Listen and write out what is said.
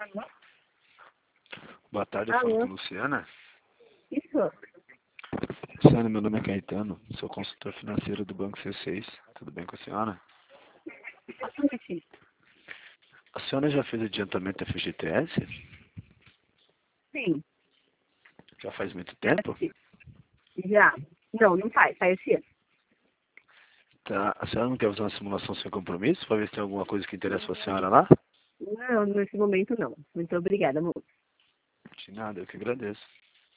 Boa tarde, eu falo com a Luciana. Isso. Luciana, meu nome é Caetano, sou consultor financeiro do Banco C6. Tudo bem com a senhora? A senhora já fez adiantamento FGTS? Sim. Já faz muito tempo? Já. Não, não faz. Faz esse ano. Tá. A senhora não quer fazer uma simulação sem compromisso para ver se tem alguma coisa que interessa para a senhora lá? Não, nesse momento não. Muito obrigada, moço. De nada, eu que agradeço.